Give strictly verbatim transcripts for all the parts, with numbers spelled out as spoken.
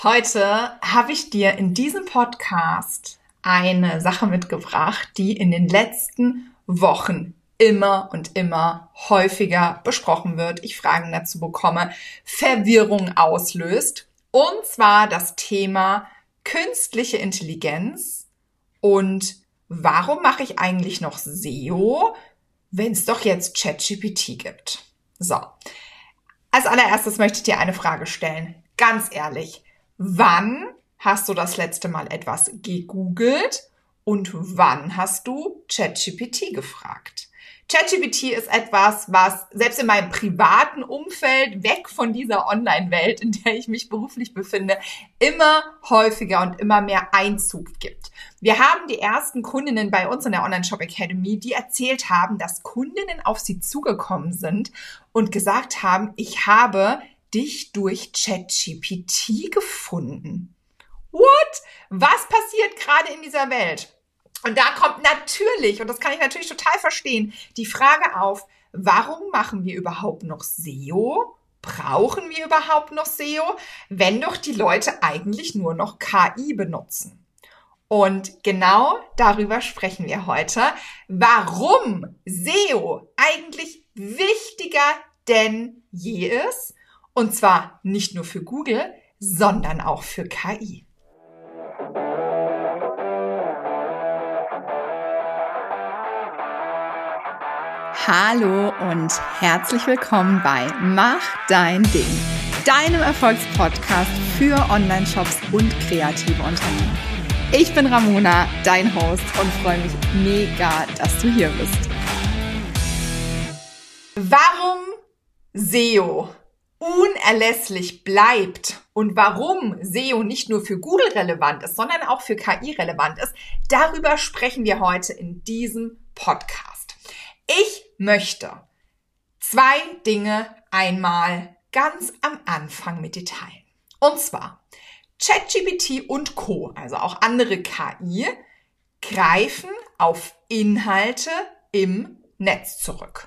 Heute habe ich dir in diesem Podcast eine Sache mitgebracht, die in den letzten Wochen immer und immer häufiger besprochen wird. Ich Fragen dazu bekomme, Verwirrung auslöst. Und zwar das Thema künstliche Intelligenz und warum mache ich eigentlich noch S E O, wenn es doch jetzt ChatGPT gibt? So, als allererstes möchte ich dir eine Frage stellen. Ganz ehrlich, wann hast du das letzte Mal etwas gegoogelt und wann hast du ChatGPT gefragt? ChatGPT ist etwas, was selbst in meinem privaten Umfeld, weg von dieser Online-Welt, in der ich mich beruflich befinde, immer häufiger und immer mehr Einzug gibt. Wir haben die ersten Kundinnen bei uns in der Online-Shop Academy, die erzählt haben, dass Kundinnen auf sie zugekommen sind und gesagt haben, ich habe dich durch ChatGPT gefunden. What? Was passiert gerade in dieser Welt? Und da kommt natürlich, und das kann ich natürlich total verstehen, die Frage auf, warum machen wir überhaupt noch S E O? Brauchen wir überhaupt noch S E O, wenn doch die Leute eigentlich nur noch K I benutzen? Und genau darüber sprechen wir heute, warum S E O eigentlich wichtiger denn je ist. Und zwar nicht nur für Google, sondern auch für K I. Hallo und herzlich willkommen bei Mach dein Ding, deinem Erfolgspodcast für Online-Shops und kreative Unternehmen. Ich bin Ramona, dein Host, und freue mich mega, dass du hier bist. Warum S E O unerlässlich bleibt und warum S E O nicht nur für Google relevant ist, sondern auch für K I relevant ist, darüber sprechen wir heute in diesem Podcast. Ich möchte zwei Dinge einmal ganz am Anfang mit dir teilen. Und zwar ChatGPT und Co., also auch andere K I, greifen auf Inhalte im Netz zurück.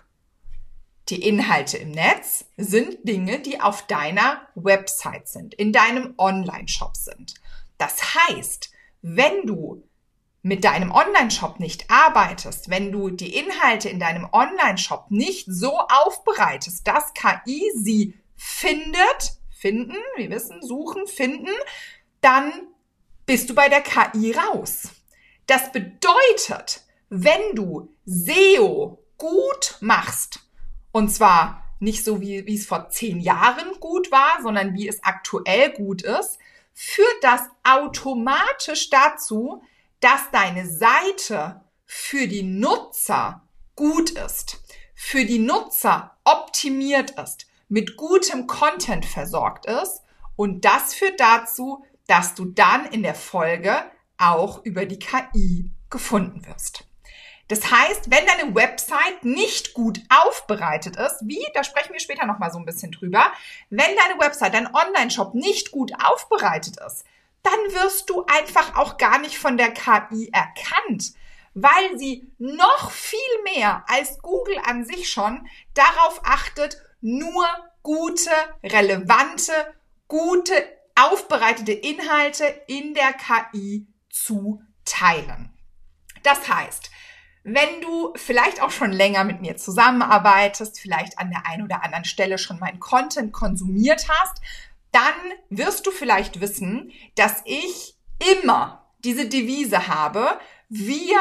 Die Inhalte im Netz sind Dinge, die auf deiner Website sind, in deinem Online-Shop sind. Das heißt, wenn du mit deinem Online-Shop nicht arbeitest, wenn du die Inhalte in deinem Online-Shop nicht so aufbereitest, dass K I sie findet, finden, wir wissen, suchen, finden, dann bist du bei der K I raus. Das bedeutet, wenn du S E O gut machst, und zwar nicht so, wie, wie es vor zehn Jahren gut war, sondern wie es aktuell gut ist, führt das automatisch dazu, dass deine Seite für die Nutzer gut ist, für die Nutzer optimiert ist, mit gutem Content versorgt ist. Und das führt dazu, dass du dann in der Folge auch über die K I gefunden wirst. Das heißt, wenn deine Website nicht gut aufbereitet ist, wie, da sprechen wir später nochmal so ein bisschen drüber, wenn deine Website, dein Online-Shop nicht gut aufbereitet ist, dann wirst du einfach auch gar nicht von der K I erkannt, weil sie noch viel mehr als Google an sich schon darauf achtet, nur gute, relevante, gute, aufbereitete Inhalte in der K I zu teilen. Das heißt, wenn du vielleicht auch schon länger mit mir zusammenarbeitest, vielleicht an der einen oder anderen Stelle schon meinen Content konsumiert hast, dann wirst du vielleicht wissen, dass ich immer diese Devise habe: Wir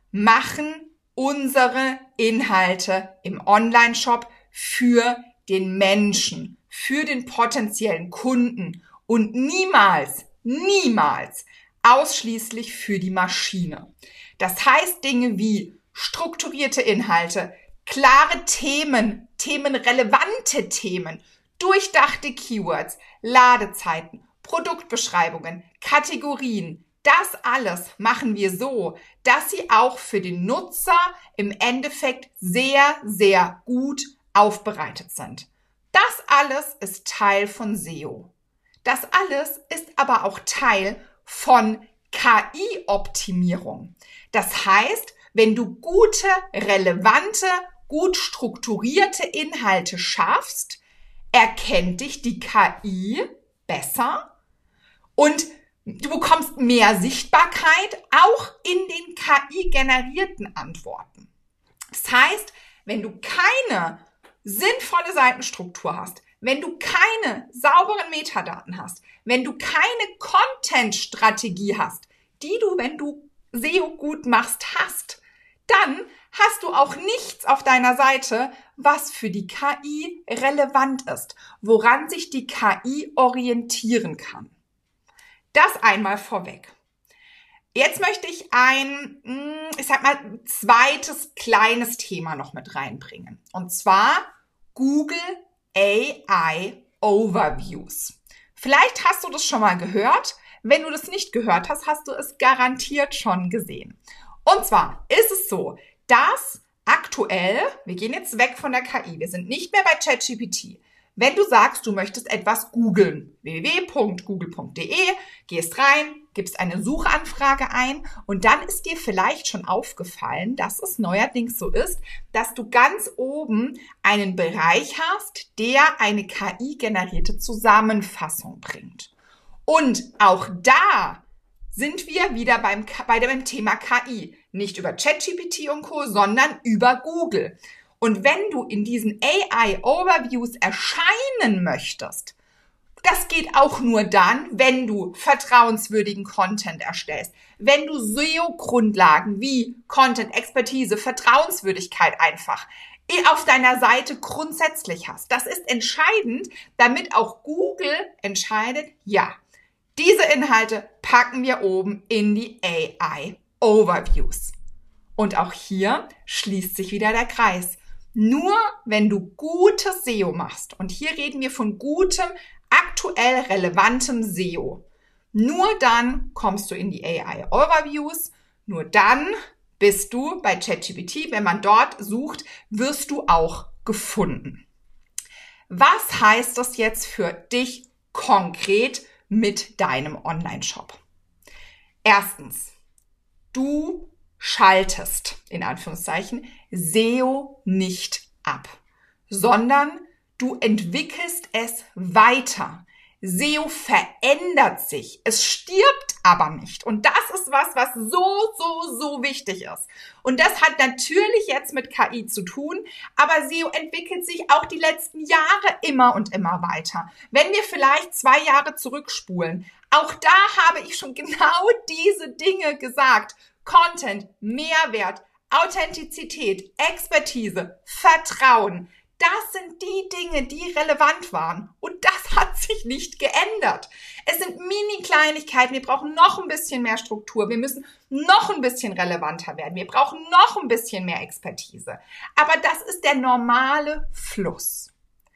machen unsere Inhalte im Online-Shop für den Menschen, für den potenziellen Kunden und niemals, niemals ausschließlich für die Maschine. Das heißt, Dinge wie strukturierte Inhalte, klare Themen, themenrelevante Themen, durchdachte Keywords, Ladezeiten, Produktbeschreibungen, Kategorien, das alles machen wir so, dass sie auch für den Nutzer im Endeffekt sehr, sehr gut aufbereitet sind. Das alles ist Teil von S E O. Das alles ist aber auch Teil von K I-Optimierung. Das heißt, wenn du gute, relevante, gut strukturierte Inhalte schaffst, erkennt dich die K I besser Und du bekommst mehr Sichtbarkeit auch in den K I-generierten Antworten. Das heißt, wenn du keine sinnvolle Seitenstruktur hast, wenn du keine sauberen Metadaten hast, wenn du keine Content-Strategie hast, die du, wenn du S E O gut machst, hast, dann hast du auch nichts auf deiner Seite, was für die K I relevant ist, woran sich die K I orientieren kann. Das einmal vorweg. Jetzt möchte ich ein, ich sag mal, zweites kleines Thema noch mit reinbringen. Und zwar Google A I Overviews. Vielleicht hast du das schon mal gehört. Wenn du das nicht gehört hast, hast du es garantiert schon gesehen. Und zwar ist es so, dass aktuell, wir gehen jetzt weg von der K I, wir sind nicht mehr bei ChatGPT. Wenn du sagst, du möchtest etwas googeln, w w w punkt google punkt d e, gehst rein, gibst eine Suchanfrage ein und dann ist dir vielleicht schon aufgefallen, dass es neuerdings so ist, dass du ganz oben einen Bereich hast, der eine K I-generierte Zusammenfassung bringt. Und auch da sind wir wieder beim, bei dem Thema K I. Nicht über ChatGPT und Co., sondern über Google. Und wenn du in diesen A I-Overviews erscheinen möchtest, das geht auch nur dann, wenn du vertrauenswürdigen Content erstellst, wenn du S E O-Grundlagen wie Content, Expertise, Vertrauenswürdigkeit einfach auf deiner Seite grundsätzlich hast. Das ist entscheidend, damit auch Google entscheidet, ja, diese Inhalte packen wir oben in die A I-Overviews. Und auch hier schließt sich wieder der Kreis. Nur wenn du gutes S E O machst, und hier reden wir von gutem, aktuell relevantem S E O, nur dann kommst du in die A I-Overviews, nur dann bist du bei ChatGPT, wenn man dort sucht, wirst du auch gefunden. Was heißt das jetzt für dich konkret mit deinem Online-Shop? Erstens, du schaltest, in Anführungszeichen, S E O nicht ab, sondern du entwickelst es weiter. S E O verändert sich. Es stirbt aber nicht. Und das ist was, was so, so, so wichtig ist. Und das hat natürlich jetzt mit K I zu tun, aber S E O entwickelt sich auch die letzten Jahre immer und immer weiter. Wenn wir vielleicht zwei Jahre zurückspulen, auch da habe ich schon genau diese Dinge gesagt. Content, Mehrwert, Authentizität, Expertise, Vertrauen. Das sind die Dinge, die relevant waren. Und das hat sich nicht geändert. Es sind Mini-Kleinigkeiten. Wir brauchen noch ein bisschen mehr Struktur. Wir müssen noch ein bisschen relevanter werden. Wir brauchen noch ein bisschen mehr Expertise. Aber das ist der normale Fluss.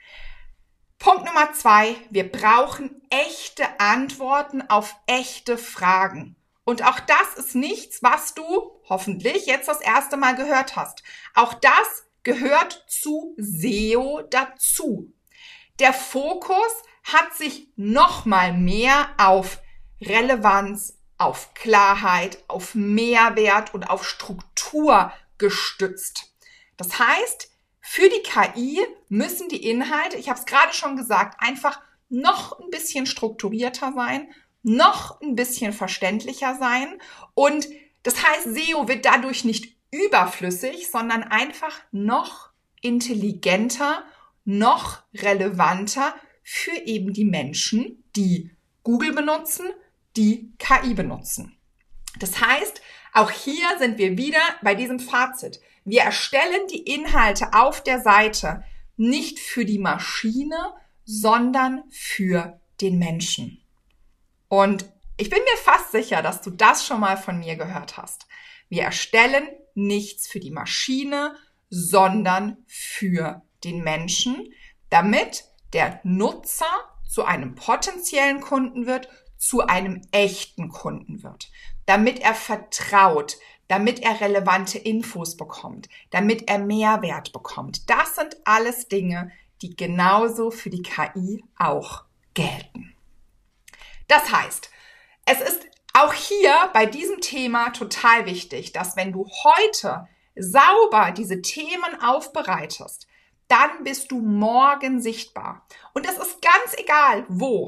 Punkt Nummer zwei. Wir brauchen echte Antworten auf echte Fragen. Und auch das ist nichts, was du hoffentlich jetzt das erste Mal gehört hast. Auch das gehört zu S E O dazu. Der Fokus hat sich noch mal mehr auf Relevanz, auf Klarheit, auf Mehrwert und auf Struktur gestützt. Das heißt, für die K I müssen die Inhalte, ich habe es gerade schon gesagt, einfach noch ein bisschen strukturierter sein, noch ein bisschen verständlicher sein. Und das heißt, S E O wird dadurch nicht überflüssig, sondern einfach noch intelligenter, noch relevanter für eben die Menschen, die Google benutzen, die K I benutzen. Das heißt, auch hier sind wir wieder bei diesem Fazit. Wir erstellen die Inhalte auf der Seite nicht für die Maschine, sondern für den Menschen. Und ich bin mir fast sicher, dass du das schon mal von mir gehört hast. Wir erstellen nichts für die Maschine, sondern für den Menschen, damit der Nutzer zu einem potenziellen Kunden wird, zu einem echten Kunden wird, damit er vertraut, damit er relevante Infos bekommt, damit er Mehrwert bekommt. Das sind alles Dinge, die genauso für die K I auch gelten. Das heißt, es ist auch hier bei diesem Thema total wichtig, dass wenn du heute sauber diese Themen aufbereitest, dann bist du morgen sichtbar. Und es ist ganz egal, wo.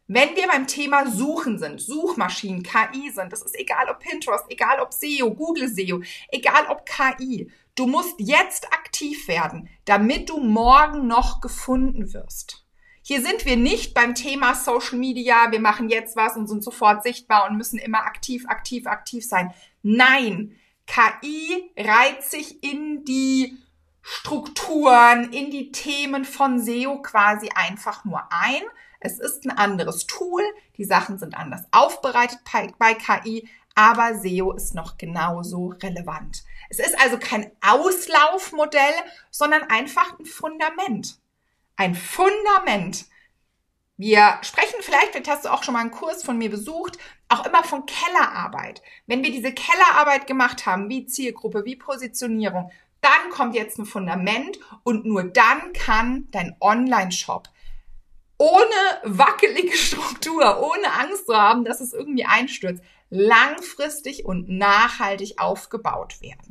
Wenn wir beim Thema Suchen sind, Suchmaschinen, K I sind, das ist egal ob Pinterest, egal ob S E O, Google S E O, egal ob K I, du musst jetzt aktiv werden, damit du morgen noch gefunden wirst. Hier sind wir nicht beim Thema Social Media, wir machen jetzt was und sind sofort sichtbar und müssen immer aktiv, aktiv, aktiv sein. Nein, K I reiht sich in die Strukturen, in die Themen von S E O quasi einfach nur ein. Es ist ein anderes Tool, die Sachen sind anders aufbereitet bei K I, aber S E O ist noch genauso relevant. Es ist also kein Auslaufmodell, sondern einfach ein Fundament. Ein Fundament. Wir sprechen vielleicht, vielleicht hast du auch schon mal einen Kurs von mir besucht, auch immer von Kellerarbeit. Wenn wir diese Kellerarbeit gemacht haben, wie Zielgruppe, wie Positionierung, dann kommt jetzt ein Fundament und nur dann kann dein Online-Shop ohne wackelige Struktur, ohne Angst zu haben, dass es irgendwie einstürzt, langfristig und nachhaltig aufgebaut werden.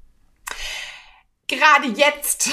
Gerade jetzt,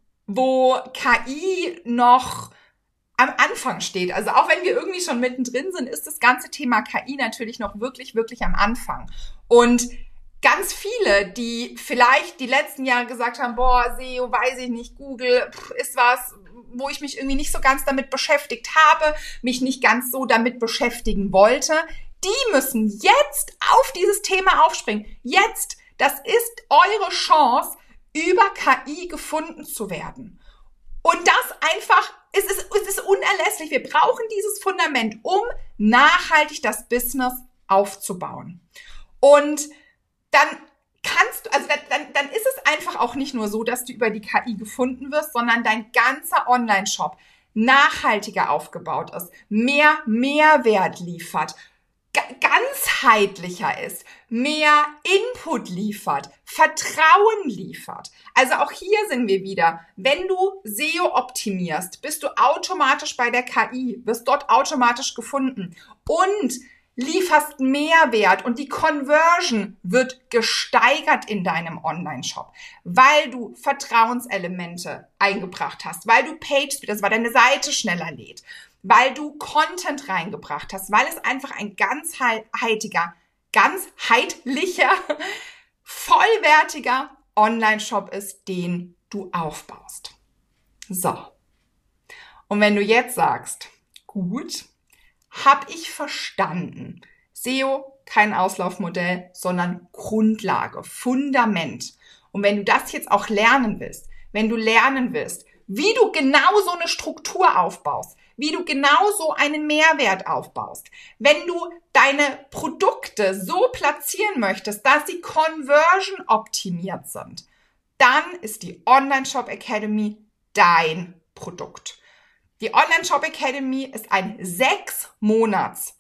wo K I noch am Anfang steht, also auch wenn wir irgendwie schon mittendrin sind, ist das ganze Thema K I natürlich noch wirklich, wirklich am Anfang. Und ganz viele, die vielleicht die letzten Jahre gesagt haben, boah, S E O, weiß ich nicht, Google pff, ist was, wo ich mich irgendwie nicht so ganz damit beschäftigt habe, mich nicht ganz so damit beschäftigen wollte, die müssen jetzt auf dieses Thema aufspringen. Jetzt, das ist eure Chance, über K I gefunden zu werden. Und das einfach, es ist, es ist unerlässlich. Wir brauchen dieses Fundament, um nachhaltig das Business aufzubauen. Und dann kannst du, also dann, dann ist es einfach auch nicht nur so, dass du über die K I gefunden wirst, sondern dein ganzer Online-Shop nachhaltiger aufgebaut ist, mehr Mehrwert liefert, g- ganzheitlicher ist, mehr Input liefert, Vertrauen liefert. Also auch hier sind wir wieder. Wenn du S E O optimierst, bist du automatisch bei der K I, wirst dort automatisch gefunden und lieferst Mehrwert und die Conversion wird gesteigert in deinem Online-Shop, weil du Vertrauenselemente eingebracht hast, weil du Page-Speed hast, weil deine Seite schneller lädt, weil du Content reingebracht hast, weil es einfach ein ganzheitlicher, ganzheitlicher, vollwertiger Online-Shop ist, den du aufbaust. So. Und wenn du jetzt sagst, gut, habe ich verstanden. S E O, kein Auslaufmodell, sondern Grundlage, Fundament. Und wenn du das jetzt auch lernen willst, wenn du lernen willst, wie du genau so eine Struktur aufbaust, wie du genau so einen Mehrwert aufbaust, wenn du deine Produkte so platzieren möchtest, dass sie conversion optimiert sind, dann ist die Online-Shop Academy dein Produkt. Die Online-Shop Academy ist ein sechs Monats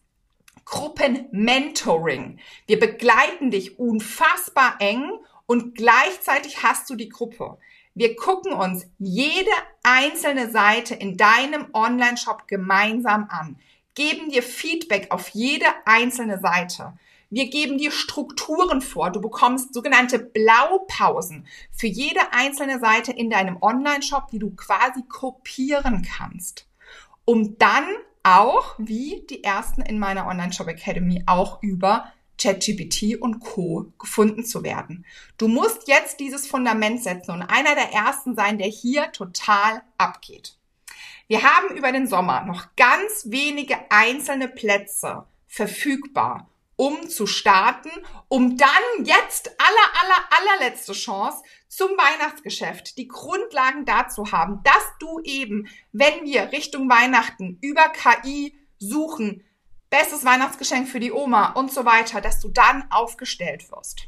Gruppen-Mentoring. Wir begleiten dich unfassbar eng und gleichzeitig hast du die Gruppe. Wir gucken uns jede einzelne Seite in deinem Online-Shop gemeinsam an, geben dir Feedback auf jede einzelne Seite. Wir geben dir Strukturen vor. Du bekommst sogenannte Blaupausen für jede einzelne Seite in deinem Online-Shop, die du quasi kopieren kannst, um dann auch, wie die ersten in meiner Online-Shop Academy, auch über ChatGPT und Co. gefunden zu werden. Du musst jetzt dieses Fundament setzen und einer der ersten sein, der hier total abgeht. Wir haben über den Sommer noch ganz wenige einzelne Plätze verfügbar, um zu starten, um dann jetzt aller, aller, allerletzte Chance zum Weihnachtsgeschäft die Grundlagen dazu haben, dass du eben, wenn wir Richtung Weihnachten über K I suchen, bestes Weihnachtsgeschenk für die Oma und so weiter, dass du dann aufgestellt wirst.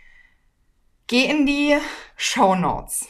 Geh in die Shownotes.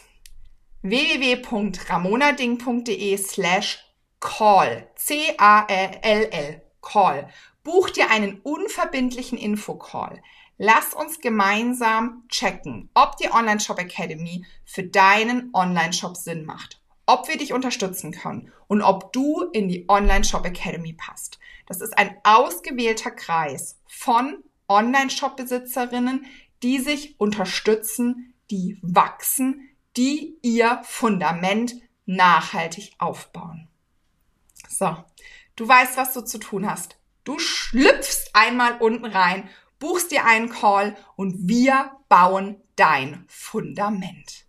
www.ramonading.de slash call. C A L L. Call. Buch dir einen unverbindlichen Infocall. Lass uns gemeinsam checken, ob die Online-Shop Academy für deinen Online-Shop Sinn macht, ob wir dich unterstützen können und ob du in die Online-Shop Academy passt. Das ist ein ausgewählter Kreis von Online-Shop-Besitzerinnen, die sich unterstützen, die wachsen, die ihr Fundament nachhaltig aufbauen. So, Du weißt, was du zu tun hast. Du schlüpfst einmal unten rein, buchst dir einen Call und wir bauen dein Fundament.